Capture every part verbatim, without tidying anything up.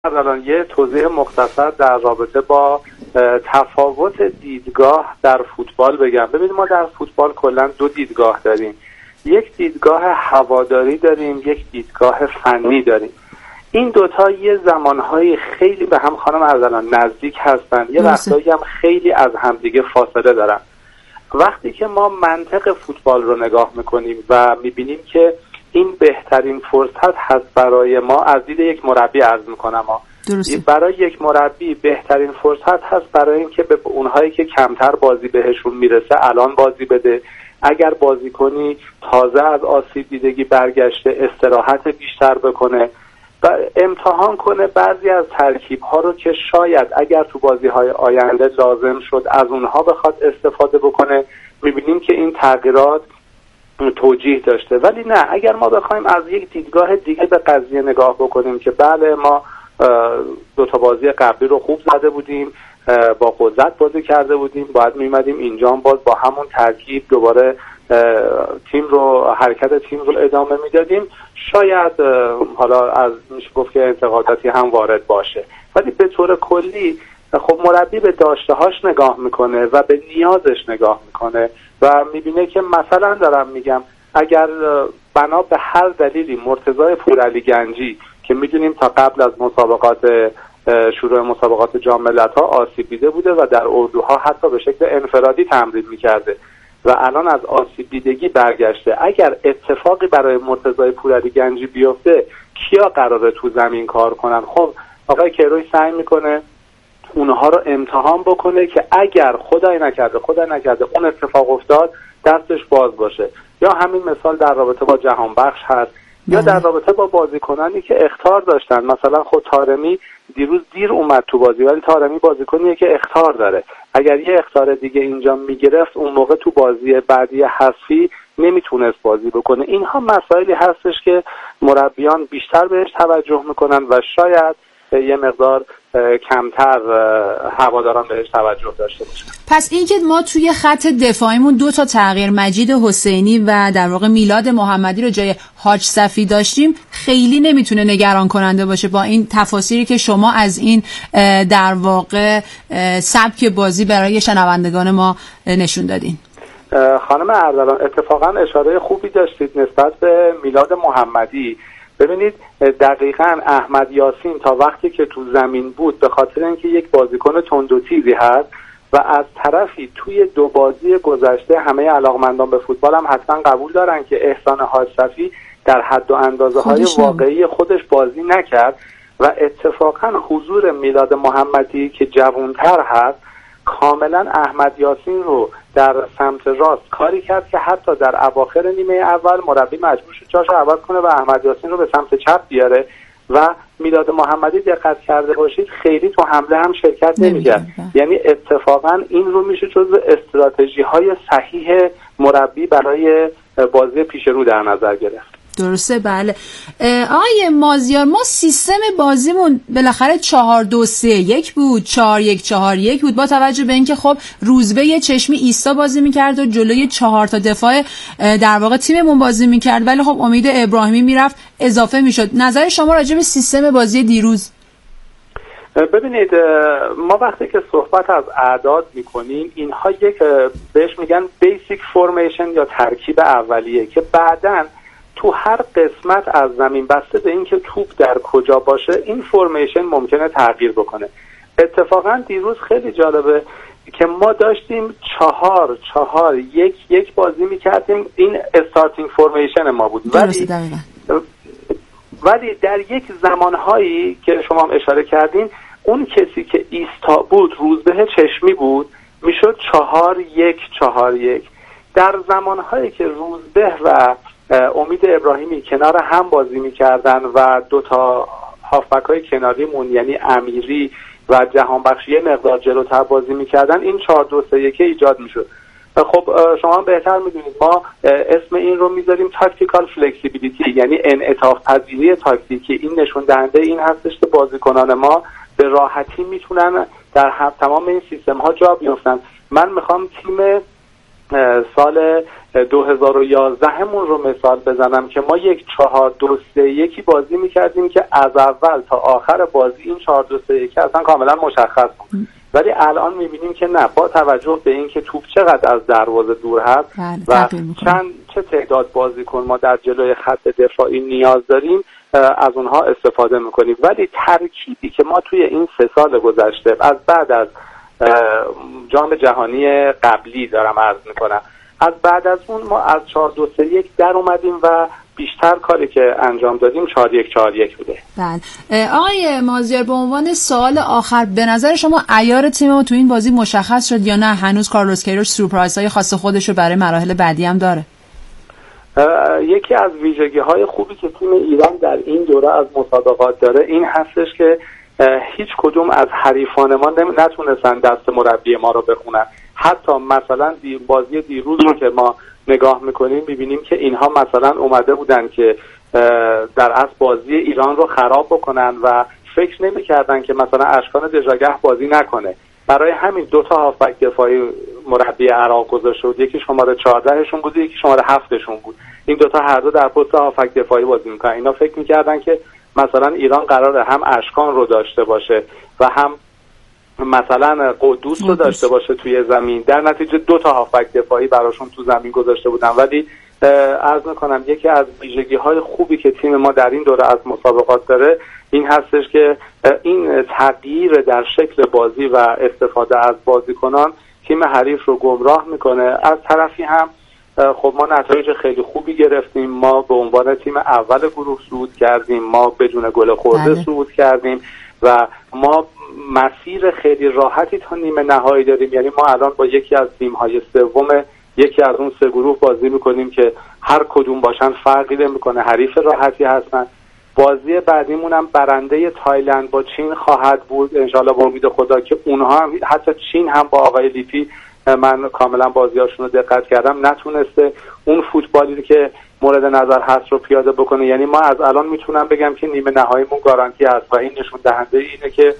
الان یه توضیح مختصر در رابطه با تفاوت دیدگاه در فوتبال بگم. ببینید ما در فوتبال کلا دو دیدگاه داریم، یک دیدگاه هواداری داریم، یک دیدگاه فنی داریم. این دوتا یه زمانهای خیلی به هم خانم ارسلان نزدیک هستن، یه وقتایی هم خیلی از همدیگه فاصله دارن. وقتی که ما منطق فوتبال رو نگاه میکنیم و میبینیم که این بهترین فرصت هست برای ما، از دید یک مربی عرض میکنم ها، برای یک مربی بهترین فرصت هست برای اینکه به اونهایی که کمتر بازی بهشون میرسه الان بازی بده، اگر بازیکنی تازه از آسیب دیدگی برگشته استراحت بیشتر بکنه و امتحان کنه بعضی از ترکیب ها رو که شاید اگر تو بازی های آینده لازم شد از اونها بخواد استفاده بکنه. میبینیم که این تغییرات توجیه داشته. ولی نه، اگر ما بخوایم از یک دیدگاه دیگه به قضیه نگاه بکنیم که بله ما دو تا بازی قبلی رو خوب زده بودیم، با قدرت بازی کرده بودیم، باید میمدیم اینجا باز با همون ترکیب دوباره تیم رو حرکت تیم رو ادامه میدادیم، شاید حالا از میشه گفت که انتقاداتی هم وارد باشه. ولی به طور کلی خب مربی به داشته‌هاش نگاه میکنه و به نیازش نگاه میکنه و میبینه که مثلا دارم میگم اگر بنا به هر دلیلی مرتضی پورعلی گنجی که میدونیم تا قبل از مسابقات شروع مسابقات جام ملت‌ها آسیب دیده بوده و در اردوها حتی به شکل انفرادی تمرین میکرده و الان از آسیب دیدگی برگشته، اگر اتفاقی برای مرتضی پورعلی گنجی بیفته کیا قراره تو زمین کار کنن؟ خب آقای کیروش سعی میکنه اونها رو امتحان بکنه که اگر خدای نکرده خدای نکرده اون اتفاق افتاد دستش باز باشه. یا همین مثال در رابطه با جهان بخش هست یا در رابطه با بازیکنانی که اخطار داشتن. مثلا خود طارمی دیروز دیر اومد تو بازی ولی طارمی بازیکنیه که اخطار داره، اگر یه اخطار دیگه اینجا میگرفت اون موقع تو بازی بعدی حذفی نمیتونست بازی بکنه. اینها مسائلی هستش که مربیان بیشتر بهش توجه میکنن و شاید یه مقدار کمتر هواداران بهش توجه داشته باشن. پس اینکه ما توی خط دفاعیمون دو تا تغییر، مجید حسینی و در واقع میلاد محمدی رو جای حاج صفی داشتیم، خیلی نمیتونه نگران کننده باشه با این تفاسیری که شما از این در واقع سبک بازی برای شنوندگان ما نشون دادین. خانم ارسلان اتفاقا اشاره خوبی داشتید نسبت به میلاد محمدی. ببینید دقیقاً احمد یاسین تا وقتی که تو زمین بود به خاطر اینکه یک بازیکن تند و تیزی هست و از طرفی توی دو بازی گذشته همه علاقمندان به فوتبال هم حتما قبول دارن که احسان حاج صفی در حد و اندازه های واقعی خودش بازی نکرد و اتفاقاً حضور میلاد محمدی که جوانتر هست کاملا احمد یاسین رو در سمت راست کاری کرد که حتی در اواخر نیمه اول مربی مجبور شد جاشو عوض کنه و احمد یاسین رو به سمت چپ بیاره و میلاد محمدی دقت کرده باشید خیلی تو حمله هم شرکت نمی‌کرد. یعنی اتفاقا این رو میشه جزو استراتژی های صحیح مربی برای بازی پیش رو در نظر گرفت. درسته. بله آقای مازیار، ما سیستم بازیمون بالاخره چهار دو سه یک بود، چهار یک چهار یک بود، با توجه به اینکه خب روزبه یه چشمی ایستا بازی میکرد و جلوی چهار تا دفاع در واقع تیممون بازی میکرد، ولی خب امید ابراهیمی میرفت اضافه میشد. نظر شما راجع به سیستم بازی دیروز؟ ببینید ما وقتی که صحبت از اعداد میکنیم اینها یک بهش میگن بیسیک فورمیشن یا ترکیب اولیه که بعداً تو هر قسمت از زمین بسته به اینکه توپ در کجا باشه این فرمیشن ممکنه تغییر بکنه. اتفاقا دیروز خیلی جالبه که ما داشتیم چهار چهار یک یک بازی میکردیم، این استارتینگ فرمیشن ما بود، ولی ولی در یک زمانهایی که شما هم اشاره کردین اون کسی که ایستا بود روزبه چشمی بود میشد چهار یک چهار یک. در زمانهایی که روزبه و امید ابراهیمی کنار هم بازی میکردن و دو تا هافبک های کناریمون یعنی امیری و جهانبخشی مقدار جلوتر بازی میکردن این چهار دو سه یک ایجاد میشد. خب شما بهتر میدونید ما اسم این رو میذاریم تاکتیکال فلکسیبیلیتی، یعنی انعطاف پذیری تاکتیکی. این نشون دهنده این هستش که بازیکنان ما به راحتی میتونن در تمام این سیستم ها جا بیفتن. من میخوام تیم سال دو هزار و یازده همون رو مثال بزنم که ما یک چهار دو سه یکی بازی میکردیم که از اول تا آخر بازی این چهار دو سه یکی اصلا کاملا مشخص بود، ولی الان میبینیم که نه، با توجه به اینکه توپ چقدر از دروازه دور هست و چند چه تعداد بازیکن ما در جلوی خط دفاعی نیاز داریم از اونها استفاده میکنیم. ولی ترکیبی که ما توی این سه سال گذشته از بعد از جام جهانی قبلی دارم عرض میکنم، از بعد از اون ما از چهار دو سه یک در اومدیم و بیشتر کاری که انجام دادیم چهار یک چهار یک بوده. بله آقای مازیار، به عنوان سوال آخر، به نظر شما عیار تیم ما تو این بازی مشخص شد یا نه هنوز کارلوس کیروش سورپرایزهای خاص خودش رو برای مراحل بعدی هم داره؟ یکی از ویژگی‌های خوبی که تیم ایران در این دوره از مسابقات داره این هستش که هیچ کدوم از حریفان ما نتونستن دست مربی ما رو بخونن. حتی مثلا بازی دیروز رو که ما نگاه میکنیم میبینیم که اینها مثلا اومده بودن که در اصل بازی ایران رو خراب بکنن و فکر نمیکردن که مثلا اشکان دژاگه بازی نکنه. برای همین دو تا هافبک دفاعی مربی عراق گذاشته بود، یکی شماره چهاردهشون بود، یکی شماره هفتشون بود. این دو تا هر دو در پست هافبک دفاعی بازی میکنن. اینا فکر میکردن که مثلا ایران قراره هم اشکان رو داشته باشه و هم مثلا قدوس رو داشته باشه توی زمین، در نتیجه دو تا هافبک دفاعی براشون تو زمین گذاشته بودن. ولی عرض میکنم یکی از ویژگی‌های خوبی که تیم ما در این دوره از مسابقات داره این هستش که این تغییر در شکل بازی و استفاده از بازیکنان تیم حریف رو گمراه میکنه. از طرفی هم خب ما نتایج خیلی خوبی گرفتیم، ما به عنوان تیم اول گروه صعود کردیم، ما بدون گل خورده صعود کردیم و ما مسیر خیلی راحتی تا نیمه نهایی داریم. یعنی ما الان با یکی از تیم‌های سوم یکی از اون سه گروه بازی میکنیم که هر کدوم باشن فرقی نمیکنه، حریف راحتی هستن. بازی بعدیمون هم برنده تایلند با چین خواهد بود انشالله با امید خدا که اونها هم حتی چین هم با آقای لیپی، من کاملا بازیاشون رو دقت کردم، نتونسته اون فوتبالی که مورد نظر هست رو پیاده بکنه. یعنی ما از الان میتونم بگم که نیمه نهاییمون گارانتی هست و این نشون دهنده اینه که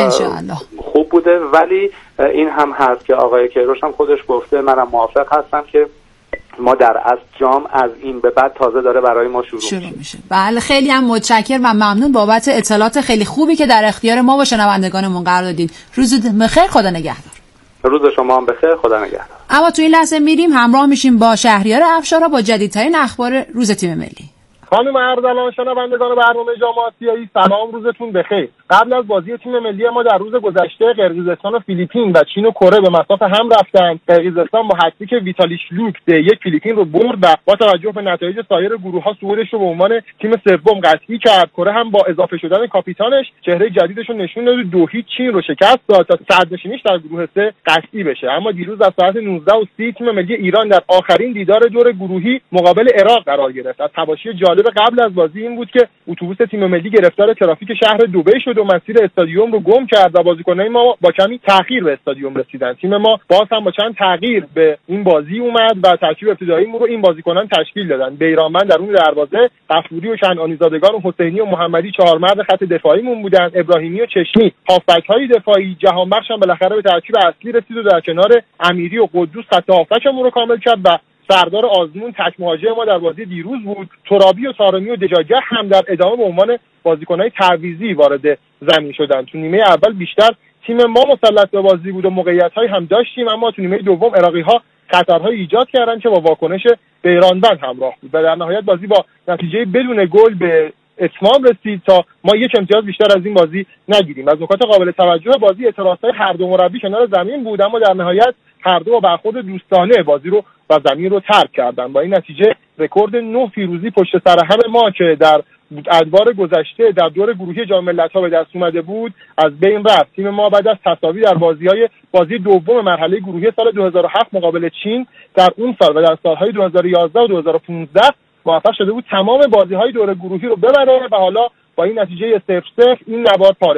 خوب بوده. ولی این هم هست که آقای کیروش هم خودش گفته، منم موافق هستم که ما در اصل جام از این به بعد تازه داره برای ما شروع, شروع میشه. بله خیلی هم متشکرم و ممنون بابت اطلاعات خیلی خوبی که در اختیار ما و شنوندگانمون قرار دادین. روزتون بخیر، خدا نگهدار. روز شما هم بخیر، خدا نگهدار. اما تو این لحظه میریم همراه میشیم با شهریار افشارا با جدیدترین اخبار روز تیم ملی. خانم اردلان، شنوندگان برنامه جام آسیایی، سلام، روزتون بخیر. قبل از بازی تیم ملی ما در روز گذشته قرقیزستان و فیلیپین و چین و کره به مساف هم رفتند. قرقیزستان با هتریک ویتالی شلوک یک فیلیپین رو برد و با توجه به نتایج سایر گروه‌ها صعودش رو به عنوان تیم سوم قطعی کرد. کره هم با اضافه شدن کاپیتانش چهره جدیدش رو نشون داد و دو هیچ چین رو شکست داد تا صدرنشینیش در گروه سه قطعی بشه. اما دیروز از ساعت نوزده و سی تیم ملی ایران در آخرین دیدار دور گروهی مقابل عراق قرار گرفت. از حواشی جالب قبل از بازی این بود که اتوبوس تیم ملی گرفتار ترافیک شهر دبی شد و مسیر استادیوم رو گم کرد و بازیکنان ما با کمی تأخیر به استادیوم رسیدن. تیم ما باز هم با چند تغییر به این بازی اومد و ترکیب ابتداییمون رو این بازیکنان تشکیل دادن. بیرانوند درون دروازه، غفوری و کنعانی زادگان و حسینی و محمدی چهار مرد خط دفاعیمون بودن، ابراهیمی و چشمی هافبک‌های دفاعی، جهانبخش هم بالاخره به ترکیب اصلی رسید و در کنار امیری و قدوس خط هافبکمون رو کامل کرد و سردار آزمون تک مهاجم ما در بازی دیروز بود. ترابی و طارمی و دجاگه هم در ادامه به عنوان بازیکن‌های تعویضی وارد زمین شدن. تو نیمه اول بیشتر تیم ما مسلط به بازی بود و موقعیت‌هایی هم داشتیم، اما تو نیمه دوم عراقی‌ها خطرهای ایجاد کردن که با واکنش بیرانوند همراه بود و در نهایت بازی با نتیجه بدون گل به اتمام رسید تا ما یک امتیاز بیشتر از این بازی نگیریم. از نکات قابل توجه بازی اعتراضات هر دو مربی کنار زمین بود، اما در نهایت هر دو با برخورد دوستانه بازی رو و زمین رو ترک کردن. با این نتیجه رکورد نه پیروزی پشت سر هم ما که در ادوار گذشته در دور گروهی جام ملت‌ها به دست اومده بود از بین رفت. تیم ما بعد از تساوی در بازی‌های بازی دوم مرحله گروهی سال دو هزار و هفت مقابل چین در اون سال و در سال‌های دو هزار و یازده و دو هزار و پانزده موفق شده بود تمام بازی‌های دور گروهی رو ببره و حالا با این نتیجه صفر صفر این نبرد پاره شد.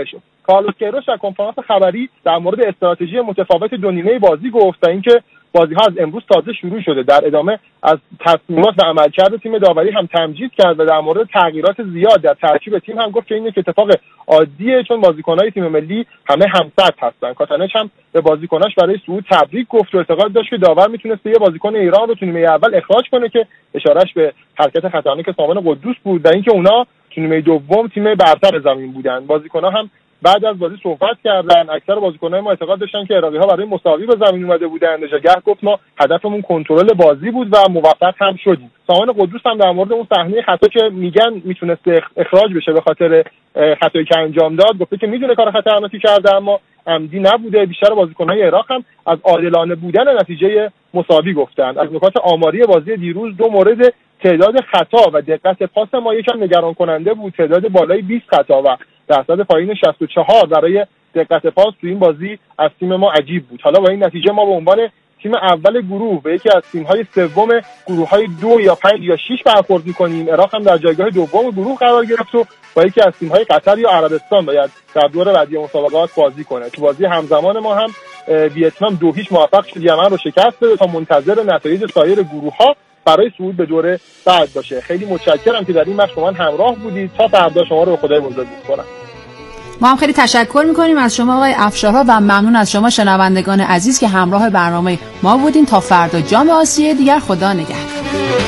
کارلوس کیروش در کنفرانس خبری در مورد استراتژی متفاوت دو نیمه بازی گفت و اینکه بازی‌ها از امروز تازه شروع شده. در ادامه از تصمیمات و عملکرد تیم داوری هم تمجید کرد و در مورد تغییرات زیاد در ترکیب تیم هم گفت که این یک اتفاق عادیه چون بازیکن‌های تیم ملی همه هم‌سطح هستن. کاتانچ هم به بازیکناش برای صعود تبریک گفت و اعتقاد داشت که داور میتونسته یه بازیکن ایران رو تو نیمه اول اخراج کنه که اشارهش به حرکت خطرناک سامان قدوس بود و اینکه اونا تو نیمه دوم تیم برتر زمین بودن. بازیکن‌ها هم بعد از بازی صحبت کردن. اکثر بازیکنان ما اعتقاد داشتن که عراقی‌ها برای مساوی به زمین اومده بودن. نجاگه گفت ما هدفمون کنترل بازی بود و موفق هم شدیم. سامان قدوس هم در مورد اون صحنه خطا که میگن میتونسته اخراج بشه به خاطر خطایی که انجام داد گفته که میدونه کار خطرناکی کرده اما عمدی نبوده. بیشتر بازیکن‌های عراق هم از عادلانه بودن نتیجه مساوی گفتن. از نکات آماری بازی دیروز دو مورد تعداد خطا و دقت پاس ما یکم نگران کننده بود. تعداد بالای بیست خطا و درصد پایین شصت و چهار برای دقت پاس تو این بازی از تیم ما عجیب بود. حالا با این نتیجه ما به عنوان تیم اول گروه به یکی از تیم‌های سوم گروه‌های دو یا پنج یا شش برخورد می‌کنیم. عراق هم در جایگاه دوم گروه قرار گرفت و با یکی از تیم‌های قطر یا عربستان باید در دور بعدی مسابقات بازی کنه. تو بازی همزمان ما هم ویتنام دو هیچ موفق شد یمن رو شکست بده تا منتظر نتایج سایر گروه‌ها برای صعود به دور بعد باشه. خیلی متشکرم که در این بخش با من همراه بودید. تا فردا شما رو به خدای بزرگ می‌سپارم. ما هم خیلی تشکر میکنیم از شما آقای افشارها و ممنون از شما شنوندگان عزیز که همراه برنامه ما بودین. تا فردا جام آسیای دیگر، خدا نگهدار.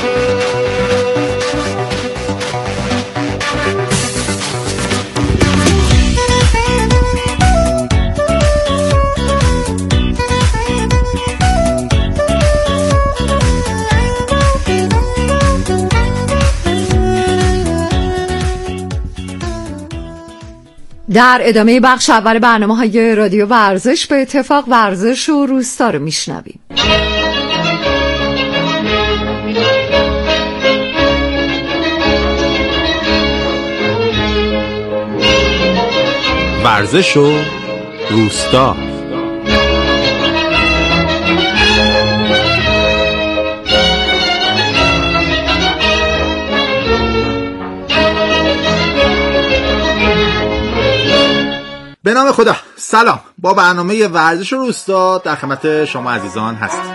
در ادامه بخش اول برنامه‌های رادیو ورزش به اتفاق ورزش و روستا رو میشنویم. ورزش و روستا. به نام خدا. سلام، با برنامه ورزش و روستا در خدمت شما عزیزان هستیم.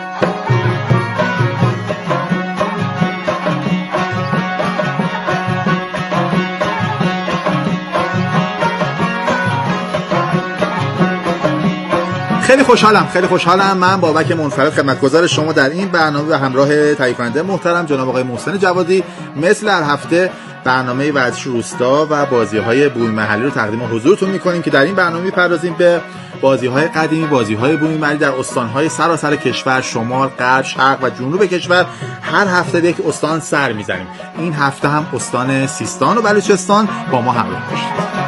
خیلی خوشحالم خیلی خوشحالم من بابک منفرد خدمتگزار شما در این برنامه و همراه تهیه کننده محترم جناب آقای محسن جوادی مثل هر هفته برنامه ورزش روستا و بازی‌های بومی محلی رو تقدیم حضورتون می‌کنیم که در این برنامه می‌پردازیم به بازی‌های قدیمی، بازی‌های بومی محلی در استان‌های سراسر کشور، شمال، غرب، شرق و جنوب کشور. هر هفته یک استان سر می‌زنیم. این هفته هم استان سیستان و بلوچستان. با ما همراه باشید.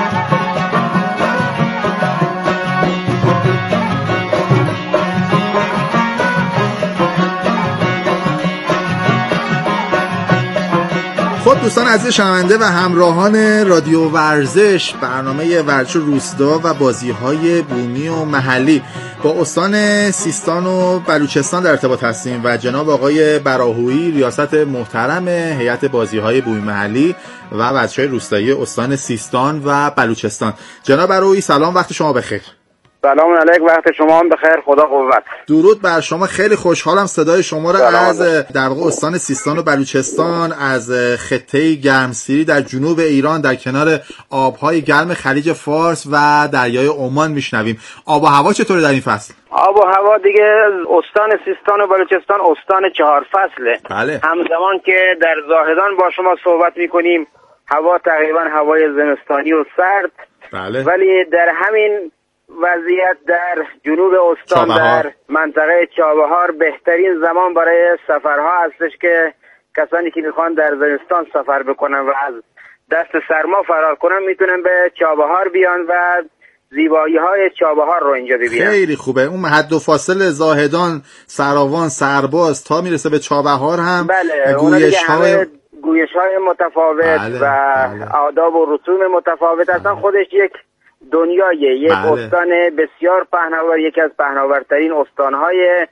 خب دوستان عزیز شنونده و همراهان رادیو ورزش، برنامه ورزش روستا و بازی‌های بومی و محلی با استان سیستان و بلوچستان در ارتباط هستیم و جناب آقای براهویی ریاست محترم هیئت بازی‌های بومی محلی و ورزش‌های روستایی استان سیستان و بلوچستان. جناب براهویی سلام، وقت شما بخیر. سلام علیک، وقت شما هم بخیر، خدا قوت. درود بر شما. خیلی خوشحالم صدای شما را از در واقع استان سیستان و بلوچستان، از خطه گرمسیری در جنوب ایران در کنار آبهای گرم خلیج فارس و دریای عمان میشنویم. آب و هوا چطوره در این فصل؟ آب و هوا دیگه استان سیستان و بلوچستان استان چهار فصله. بله. همزمان که در زاهدان با شما صحبت میکنیم هوا تقریبا هوای زمستانی و سرد. بله. ولی در همین وضعیت در جنوب استان چابهار. در منطقه چابهار بهترین زمان برای سفرها هستش که کسانی که میخوان در زمستان سفر بکنن و از دست سرما فرار کنن میتونن به چابهار بیان و زیبایی های چابهار رو اینجا ببینن. خیلی خوبه. اون حد و فاصل زاهدان، سراوان، سرباز تا میرسه به چابهار هم بله، گویش های گویش های متفاوت بله، و بله. آداب و رسوم متفاوت هستن. خودش یک دنیای یک بله. استان بسیار پهناور، یکی از پهناورترین استانهای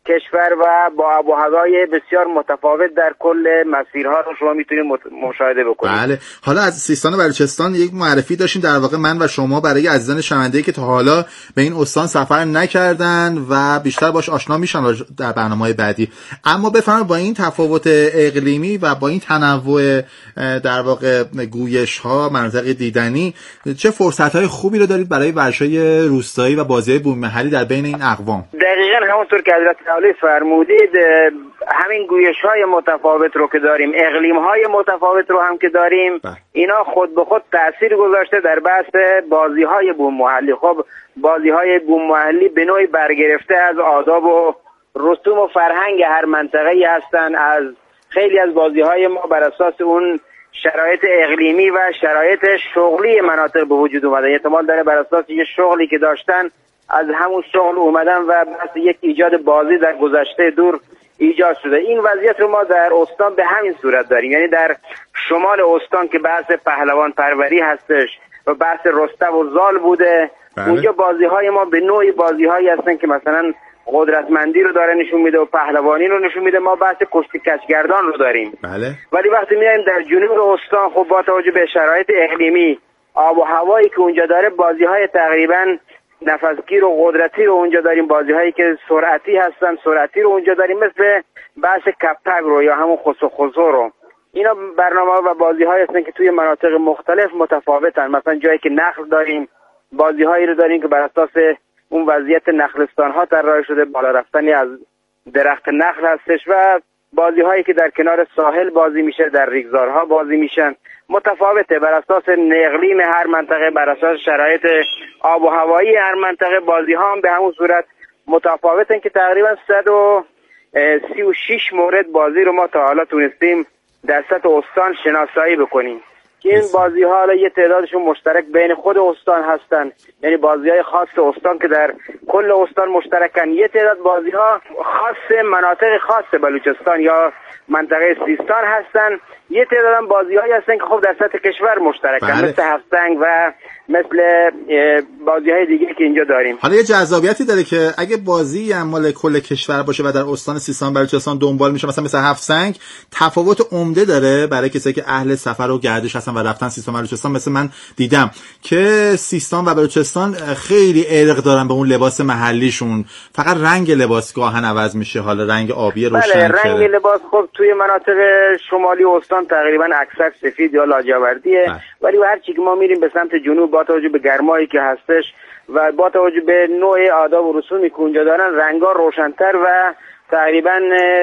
کشور و با آب و هوای بسیار متفاوت در کل مسیرها رو شما میتونید مشاهده بکنید. بله. حالا از سیستان و بلوچستان یک معرفی داشتیم در واقع من و شما برای عزیزان شنونده‌ای که تا حالا به این استان سفر نکردن و بیشتر باش آشنا میشن در برنامه‌های بعدی. اما بفرمایید با این تفاوت اقلیمی و با این تنوع در واقع گویش‌ها، مناطق دیدنی، چه فرصت‌های خوبی رو دارید برای ورزش‌های روستایی و بازی‌های بوم محلی در بین این اقوام؟ دقیقاً همونطور که حضرت عالی فرمودید، همین گویش‌های متفاوت رو که داریم، اقلیم‌های متفاوت رو هم که داریم، بله. اینا خود به خود تأثیر گذاشته در بحث بازی‌های بوم محلی. خب بازی‌های بوم محلی به نوعی برگرفته از آداب و رسوم و فرهنگ هر منطقه‌ای هستن. از خیلی از بازی‌های ما بر اساس اون شرایط اقلیمی و شرایط شغلی مناطق به وجود اومده. احتمال داره بر اساس یه شغلی که داشتن از همون شغل اومدن و بحث یک ایجاد بازی در گذشته دور ایجاد شده. این وضعیت رو ما در استان به همین صورت داریم، یعنی در شمال استان که بحث پهلوان پروری هستش و بحث رستم و زال بوده، بله. اونجا بازی‌های ما به نوعی بازی‌هایی هستن که مثلا قدرتمندی رو داره نشون میده و پهلوانی رو نشون میده. ما بحث کشتی کچگردان رو داریم، بله. ولی وقتی میایم در جنوب استان، خب با توجه به شرایط اقلیمی، آب و هوایی که اونجا داره، بازی‌های تقریباً نفسگیر و قدرتی رو اونجا داریم، بازی‌هایی که سرعتی هستن سرعتی رو اونجا داریم، مثل بحث کپک رو یا همون خسو خسو رو. اینا برنامه و بازی‌هایی هستن که توی مناطق مختلف متفاوتن. مثلا جایی که نخل داریم، بازی‌هایی رو داریم که بر اساس اون وضعیت نخلستان‌ها طراحی شده، بالا رفتنی از درخت نخل هستش، و بازی‌هایی که در کنار ساحل بازی میشه، در ریگزارها بازی میشن. متفاوته بر اساس اقلیم هر منطقه، بر اساس شرایط آب و هوایی هر منطقه، بازی‌ها هم به همون صورت متفاوتن که تقریبا صد و سی و شش مورد بازی رو ما تا حالا تونستیم در سطح استان شناسایی بکنیم که این بازی‌ها حالا یه تعدادشون مشترک بین خود استان هستن، یعنی بازی‌های خاص استان که در کل استان مشترکن. یه تعداد بازی‌ها خاص مناطق خاص بلوچستان یا منطقه سیستان هستن. یه تعداد هم بازی‌هایی هستن که خب در سطح کشور مشترکن، بله. مثل هفت‌سنگ و مثل بازی‌های دیگه که اینجا داریم. حالا یه جذابیتی داره که اگه بازی هم مال کل کشور باشه و در استان سیستان بلوچستان دنبال میشه، مثلا مثل هفت‌سنگ، تفاوت عمده داره برای کسایی که اهل سفر و گردش هستن و رفتن سیستان بلوچستان. مثل من دیدم که سیستان و بلوچستان خیلی عرق دارن به اون لباس محلیشون، فقط رنگ لباس گاهن عوض میشه، حالا رنگ آبی روشن. بله، رنگ لباس خب توی مناطق شمالی استان تقریبا اکثر سفید یا لاجوردیه، ولی هر چی که ما میریم به سمت جنوب، با توجه به گرمایی که هستش و با توجه به نوع آداب و رسومی که اونجا دارن، رنگا روشن‌تر و تقریبا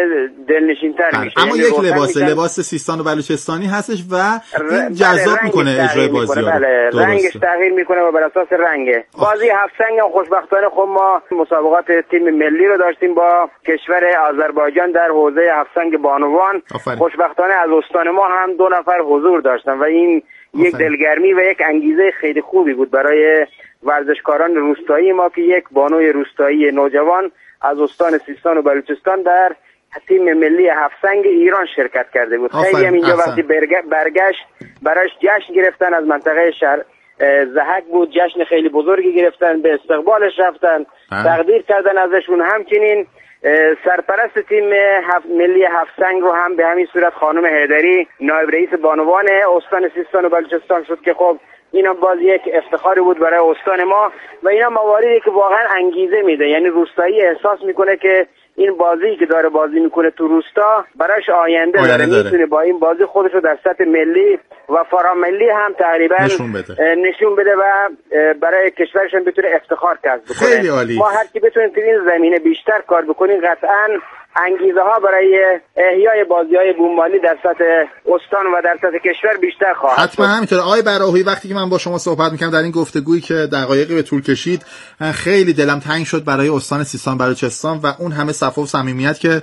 دلنشین‌تر میشه. اما یک لباس لباس سیستان و بلوچستانی هستش و این جذاب میکنه اجرای بازی‌ها. بله، رنگش تغییر میکنه و بر اساس رنگه. بازی هفت‌سنگ هم خوشبختانه خب ما مسابقات تیم ملی رو داشتیم با کشور آذربایجان در حوزه هفت‌سنگ بانوان. آفرین. خوشبختانه از استان ما هم دو نفر حضور داشتن و این آفرین. یک دلگرمی و یک انگیزه خیلی خوبی بود برای ورزشکاران روستایی ما که یک بانوی روستایی نوجوان از استان سیستان و بلوچستان در تیم ملی هفت‌سنگ ایران شرکت کرده بود. خیلی هم اینجا وقتی برگشت برایش جشن گرفتن، از منطقه شهر زهک بود، جشن خیلی بزرگی گرفتن، به استقبالش رفتن، تقدیر کردن ازشون. همچنین سرپرست تیم هفت ملی هفت‌سنگ رو هم به همین صورت خانم حیدری، نایب رئیس بانوان استان سیستان و بلوچستان شد که خب اینا باز یک افتخاری بود برای استان ما و اینا مواردی که واقعا انگیزه میده، یعنی روستایی احساس میکنه که این بازی که داره بازی میکنه تو روستا براش آینده, آینده داره, داره. میتونه با این بازی خودش رو در سطح ملی و فراملی هم تقریبا نشون بده, نشون بده و برای کشورشون بتونه افتخار کسب بکنه. خیلی عالی. ما هر کی بتونیم تو این زمینه بیشتر کار بکنیم، قطعاً انگیزه ها برای احیای بازی‌های بومالی در سطح استان و در سطح کشور بیشتر خواهد. حتما همینطوره. آقای براهویی، وقتی که من با شما صحبت می‌کردم در این گفتگویی که دقایقی به طول کشید، خیلی دلم تنگ شد برای استان سیستان بلوچستان و اون همه صفا و صمیمیت که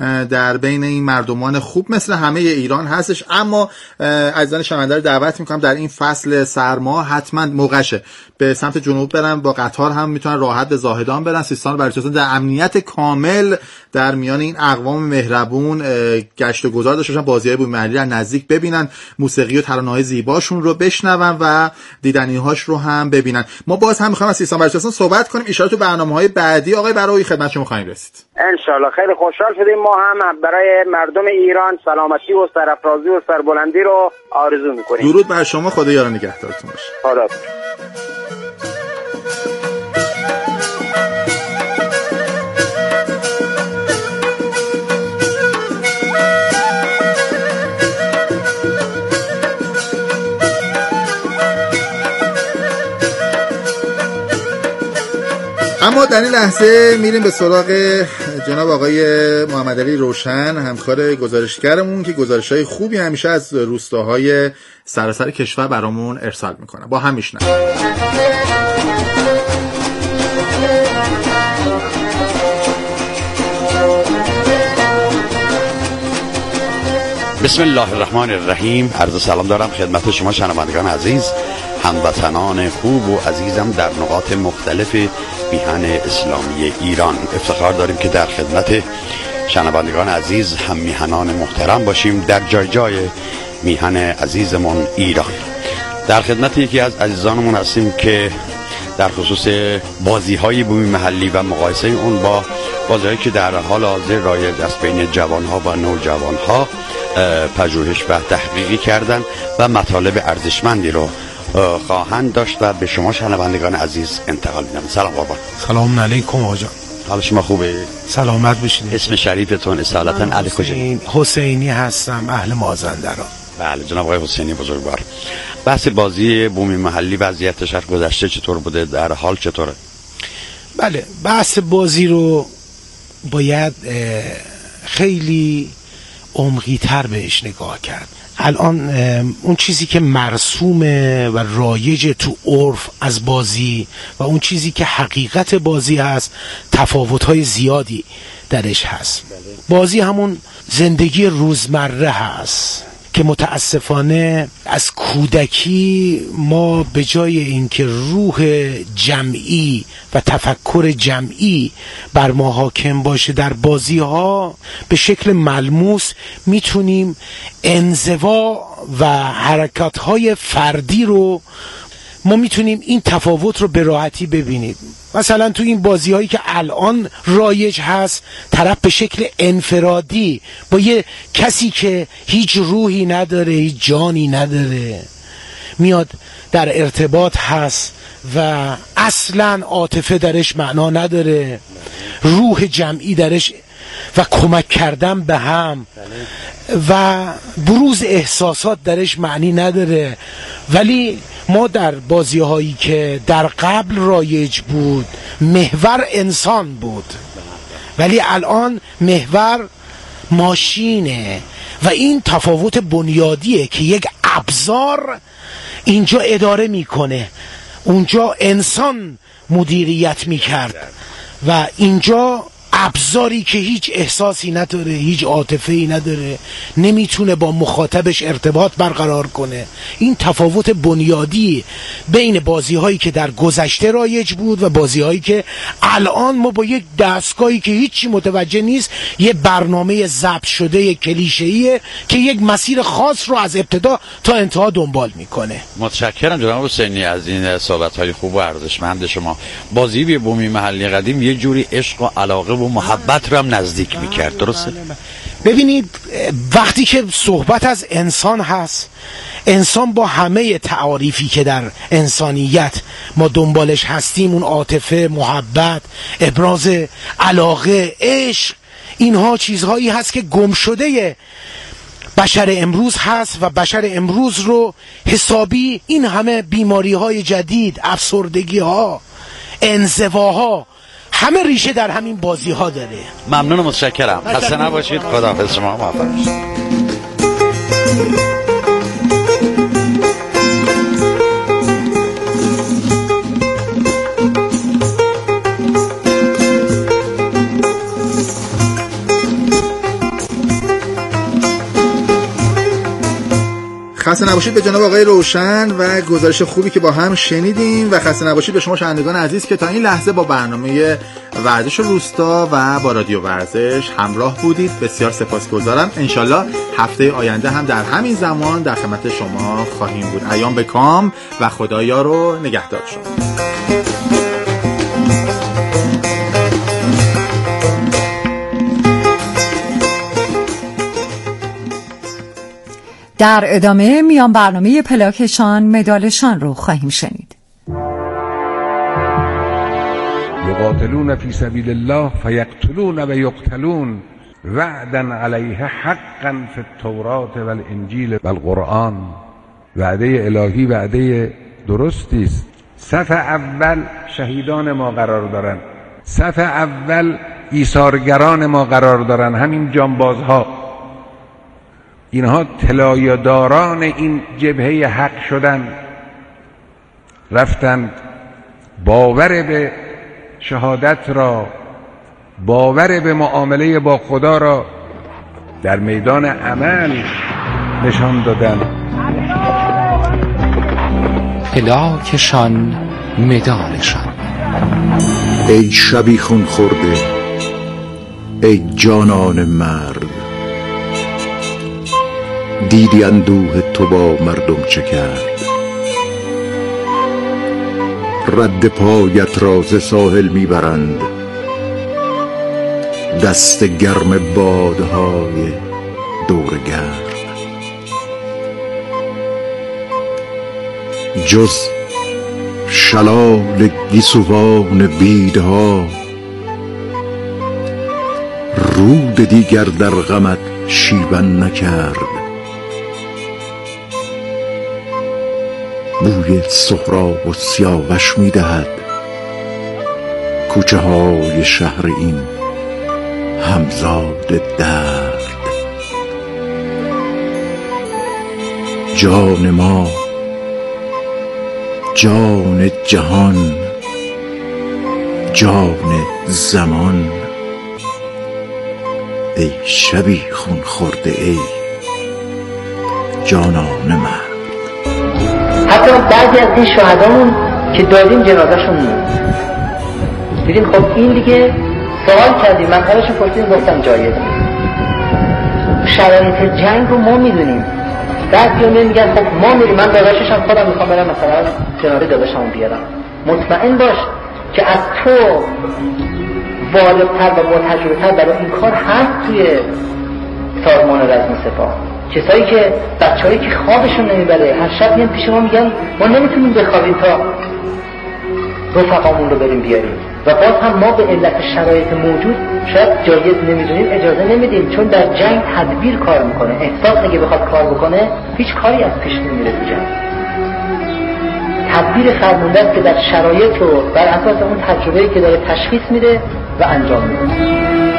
در بین این مردمان خوب مثل همه ایران هستش. اما عزیزان شنونده رو دعوت می‌کنم در این فصل سرما حتما موقعشه به سمت جنوب برن، با قطار هم میتونن راحت به زاهدان برن. سیستان بلوچستان در امنیت کامل در میان این اقوام مهربون گشت و گذار داشته باشن، بازی‌های بومی محلی رو نزدیک ببینن، موسیقی و ترانه‌های زیباشون رو بشنون و دیدنی‌هاش رو هم ببینن. ما باز هم می‌خوایم از سیستان بلوچستان صحبت کنیم ان شاء الله تو برنامه‌های بعدی. آقای برایی خدمت شما خواهیم رسید ان شاء الله. خیلی خوشحال شدیم. ما هم برای مردم ایران سلامتی و سرافرازی و سربلندی رو آرزو می‌کنیم. درود بر شما، خدا یار نگهدارتون باشه. خدا. اما در این لحظه میریم به سراغ جناب آقای محمد علی روشن، همکار گزارشگرمون که گزارش‌های خوبی همیشه از روستاهای سراسر کشور برامون ارسال میکنه. با هم میشنویم. بسم الله الرحمن الرحیم. عرض سلام دارم خدمت شما شنوندگان عزیز، هموطنان خوب و عزیزم در نقاط مختلف میهن اسلامی ایران. افتخار داریم که در خدمت شنوندگان عزیز هم میهنان محترم باشیم در جای جای میهن عزیزمون ایران. در خدمت یکی از عزیزانمون هستیم که در خصوص بازی‌های بومی محلی و مقایسه اون با بازی‌هایی که در حال حاضر رایج است بین جوان‌ها و نوجوان‌ها پژوهش و تحقیقی کردن و مطالب ارزشمندی رو خواهند داشت و به شما شنوندگان عزیز انتقال میدم. سلام قربان. سلام علیکم آقا جان. حال شما خوبه؟ سلامت باشید. اسم شریفتون اصالتا علی کجایی؟ حسینی هستم، اهل مازندران. بله جناب آقای حسینی بزرگوار. بحث بازی بومی محلی وضعیتش از گذشته چطور بوده، در حال چطوره؟ بله بحث بازی رو باید خیلی عمقی تر بهش نگاه کرد. الان اون چیزی که مرسومه و رایج تو عرف از بازی و اون چیزی که حقیقت بازی هست تفاوت‌های زیادی درش هست. بازی همون زندگی روزمره هست که متاسفانه از کودکی ما به جای اینکه روح جمعی و تفکر جمعی بر ما حاکم باشه در بازی ها به شکل ملموس میتونیم انزوا و حرکات های فردی رو ما میتونیم این تفاوت رو به راحتی ببینید. مثلا تو این بازی هایی که الان رایج هست طرف به شکل انفرادی با یه کسی که هیچ روحی نداره، هیچ جانی نداره میاد در ارتباط هست و اصلا عاطفه درش معنا نداره، روح جمعی درش و کمک کردن به هم و بروز احساسات درش معنی نداره. ولی ما در بازی هایی که در قبل رایج بود محور انسان بود، ولی الان محور ماشینه و این تفاوت بنیادیه که یک ابزار اینجا اداره میکنه، اونجا انسان مدیریت میکرد و اینجا ابزاری که هیچ احساسی نداره، هیچ عاطفه‌ای نداره، نمیتونه با مخاطبش ارتباط برقرار کنه. این تفاوت بنیادی بین بازی‌هایی که در گذشته رایج بود و بازی‌هایی که الان ما با یک دستگاهی که هیچی متوجه نیست، یه برنامه ضبط شده کلیشه‌ایه که یک مسیر خاص رو از ابتدا تا انتها دنبال میکنه. متشکرم جناب حسینی از این صحبت‌های خوب و ارزشمند شما. بازی به بومی محلی قدیم یه جوری عشق و علاقه و محبت رو هم نزدیک میکرد، درسته؟ ببینید وقتی که صحبت از انسان هست، انسان با همه تعاریفی که در انسانیت ما دنبالش هستیم، اون عاطفه، محبت، ابراز علاقه، عشق، اینها چیزهایی هست که گم شده بشر امروز هست و بشر امروز رو حسابی این همه بیماری های جدید، افسردگی ها، انزواها، همه ریشه در همین بازی ها داره. ممنون و متشکرم. خسته نباشید. خداحافظ شما. موفق باشید. خسته نباشید به جناب آقای روشن و گزارش خوبی که با هم شنیدیم و خسته نباشید به شما شنوندگان عزیز که تا این لحظه با برنامه ورزش روستا و با رادیو ورزش همراه بودید. بسیار سپاسگزارم. انشالله هفته آینده هم در همین زمان در خدمت شما خواهیم بود. ایام به کام و خدا یار و نگهدار شما. در ادامه میان برنامه پلاکشان مدالشان رو خواهیم شنید. یقاتلون فی سبیل الله فیقتلون و یقتلون وعدا علیه حقا فی التوراة و الانجیل و القرآن. وعده الهی وعده درستی است. صف اول شهیدان ما قرار دارن، صف اول ایثارگران ما قرار دارن، همین جانبازها. اینها طلایه‌داران این جبهه حق شدن، رفتن باور به شهادت را، باور به معامله با خدا را در میدان عمل نشان دادن. پلاکشان مدالشان. ای شبیخون خورده، ای جانان مرد، دیدی اندوه تو با مردم چه کرد. رد پایت را ز ساحل میبرند، دست گرم بادهای دور گرد. جز شلال گیسوان بیدها، رود دیگر در غمت شیون نکرد. بوی سهراب و سیاوش میدهد کوچه های شهر این همزاد درد. جان ما، جان جهان، جان زمان، ای شبی خون خورده، ای جانان من. حتی بعضی از این شهدامون که دادیم جنازه‌شون موند، دیدیم خب این دیگه سوال کردیم، من کارشو پرسیدیم، گفتم جایزه. شرایط جنگ رو ما میدونیم. بعد یا میگن خب ما میریم، من داداششم خودم میخوام برم مثلا جنازه داداشمو بیارم. مطمئن باش که از تو والدتر و با تجربه تر برای این کار هست توی سازمان رزم سپاه. کسایی که بچه‌هایی که خوابشون نمیبره هر شب میان پیش ما میگن ما نمیتونیم بخوابیم تا رفقامون رو بریم بیاریم، و باز هم ما به علت شرایط موجود شاید جایز نمیدونیم، اجازه نمیدیم، چون در جنگ تدبیر کار میکنه. احساس اگه بخواد کار بکنه هیچ کاری از پیش نمیره تو جنگ. تدبیر فرمونده است که در شرایط رو بر اساس اون تجربه‌ای که داره تشخیص میده و انجام میده.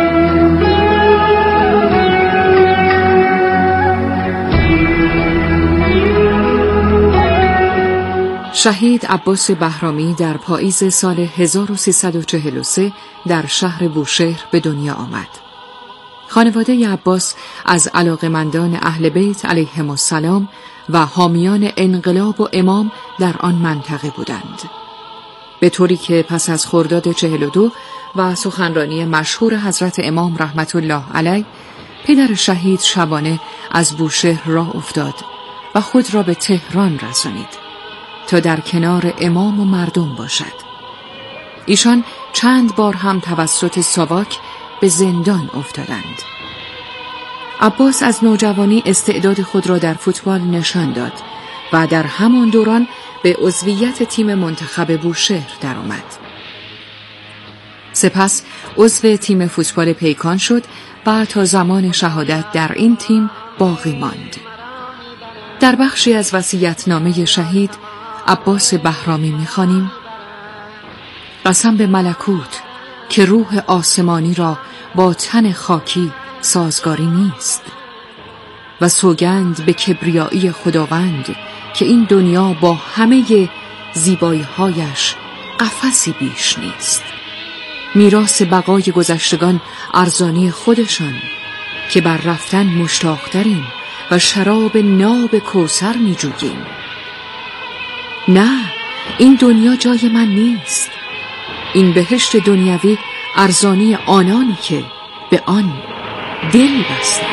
شهید عباس بهرامی در پاییز سال هزار و سیصد و چهل و سه در شهر بوشهر به دنیا آمد. خانواده عباس از علاقمندان اهل بیت علیهم السلام و حامیان انقلاب و امام در آن منطقه بودند، به طوری که پس از خرداد چهل و دو و سخنرانی مشهور حضرت امام رحمت الله علیه، پدر شهید شبانه از بوشهر راه افتاد و خود را به تهران رسانید تا در کنار امام و مردم باشد. ایشان چند بار هم توسط ساواک به زندان افتادند. عباس از نوجوانی استعداد خود را در فوتبال نشان داد و در همان دوران به عضویت تیم منتخب بوشهر درآمد. سپس عضو تیم فوتبال پیکان شد و تا زمان شهادت در این تیم باقی ماند. در بخشی از وصیت‌نامه شهید عباس بهرامی می‌خوانیم: قسم به ملکوت که روح آسمانی را با تن خاکی سازگاری نیست، و سوگند به کبریایی خداوند که این دنیا با همه زیبایی‌هایش قفسی بیش نیست. میراث بقای گذشتگان ارزانی خودشان که بر رفتن مشتاق‌تریم و شراب ناب کوثر می جوییم. نه، این دنیا جای من نیست. این بهشت دنیوی ارزانی آنانی که به آن دل بستند.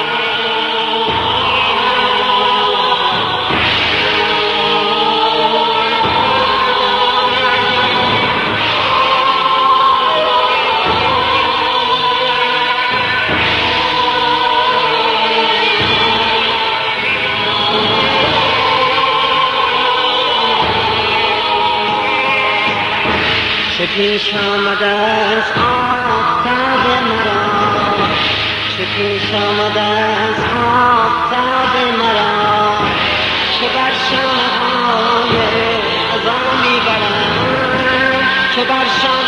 چه پیش آمده از آفتاب مرا، چه پیش آمده از آفتاب مرا، چه بر شانه‌های خزان می‌برم، چه بر شانه‌های